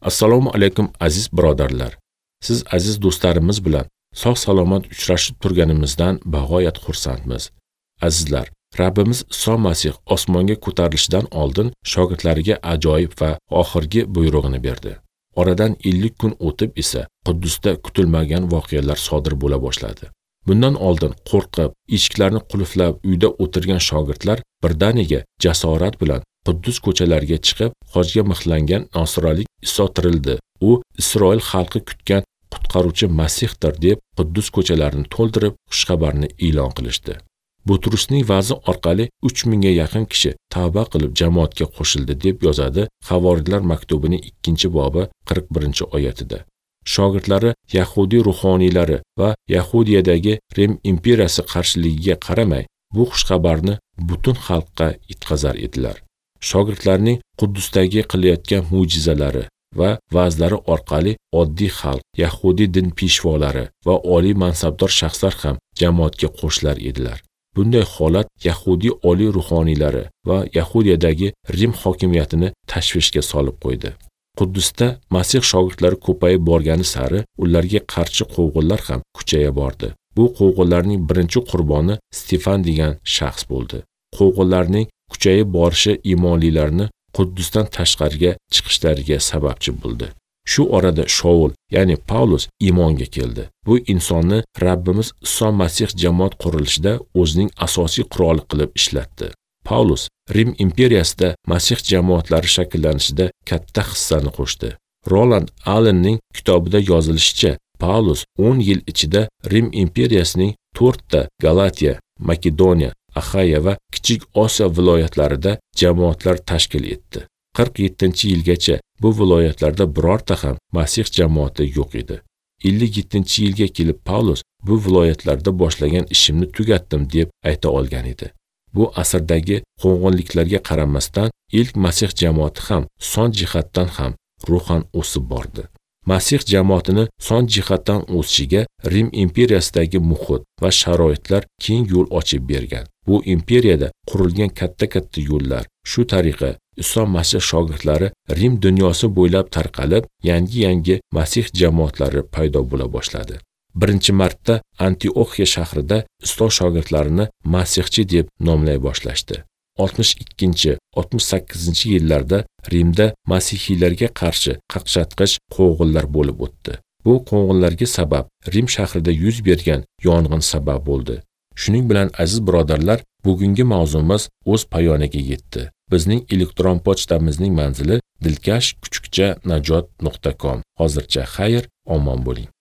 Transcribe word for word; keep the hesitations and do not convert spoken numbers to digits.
Assalomu alaykum aziz birodarlar. Siz aziz do'stlarimiz bilan sog'-salomat uchrashib turganimizdan bag'oyat xursandmiz. Azizlar, Rabbimiz Iso Masih osmonga ko'tarilishidan oldin shogirdlariga ajoyib va oxirgi buyrug'ini berdi. Oradan ellik kun o'tib esa Quddusda kutilmagan voqealar sodir bo'la boshladi. Bundan oldin qo'rqib, eshiklarni qulflab uyda o'tirgan shogirdlar birdaniga jasorat bilan Quddus ko'chalariga chiqib, hojga mixlangan nosronlik Iso tirildi. U Isroil xalqi kutgan qutqaruvchi Masihdir deb Quddus ko'chalarini to'ldirib xushxabarni e'lon qilishdi. Butrusning va'zi orqali uch mingga yaqin kishi tavba qilib jamoatga qo'shildi deb yozadi Havoridlar maktubining ikkinchi bobi qirq birinchi oyatida. Shogirdlari Yahudiy ruhoniylari va Yahudiyadagi Rim imperiyasi qarshiligiga qaramay, bu xushxabarni butun xalqqa yetkazar edilar. Shogirdlarning Quddusdagi qilayotgan mo'jizalari va va'zlari orqali oddiy xalq, Yahudiy din peshvolari va oliy mansabdor shaxslar ham jamoatga qo'shilar edilar. Bunday holat Yahudiy oliy ruhoniylari va Yahudiyadagi Rim hokimiyatini tashvishga solib qo'ydi. Quddusda Masih shogirdlari ko'payib borgani sari ularga qarshi qo'g'onlar ham kuchaya bordi. Bu qo'g'onlarning birinchi qurboni Stefan degan shaxs bo'ldi. Qo'g'onlarning kuchayib borishi iymonlilarni Quddusdan tashqariga chiqishlariga sababchi bo'ldi. Shu orada Shaul, ya'ni Paulus iymonga keldi. Bu insonni Rabbimiz Iso Masih jamoat qurilishida o'zining asosiy quroli qilib ishlatdi. Paulus Rim imperiyasida Masih jamoatlari shakllanishida katta hissani qo'shdi. Roland Allenning kitobida yozilishicha, Paulus o'n yil ichida Rim imperiyasining to'rtta Galatiya, Makedoniya, Axaya va Kichik Osiyo viloyatlarida jamoatlar tashkil etdi. qirq yettinchi yilgacha bu viloyatlarda birorta ham Masih jamoati yo'q edi. ellik yettinchi yilga kelib Paulus bu viloyatlarda boshlagan ishimni tugatdim deb ayta olgan edi. Bu asrdagi qo'ng'onliklarga qaramasdan ilk Masih jamoati ham son jihatdan ham ruhan o'sib bordi. Masih jamoatini son jihatdan o'sishiga Rim imperiyasidagi muhit va sharoitlar keng yo'l ochib bergan. Bu imperiyada qurilgan katta-katta yo'llar, shu tariqa Iso Masih shogirdlari Rim dunyosi bo'ylab tarqalib, yangi-yangi Masih jamoatlari paydo bo'la boshladi. Birinchi marta Antioxiya shahrida Iso shogirdlarini Masihchi deb nomlay boshlashdi. oltmish ikkinchi oltmish sakkizinchi yillarda Rimda masihiylarga qarshi qaqshatqich qo'g'onlar bo'lib o'tdi. Bu qo'g'onlarga sabab Rim shahrida yuz bergan yong'in sabab bo'ldi. Shuning bilan aziz birodarlar, bugungi mavzumiz o'z poyoniga yetdi. Bizning elektron pochtamizning manzili dilkash kuchukcha najot nuqta com. Hozircha xayr, omon bo'ling.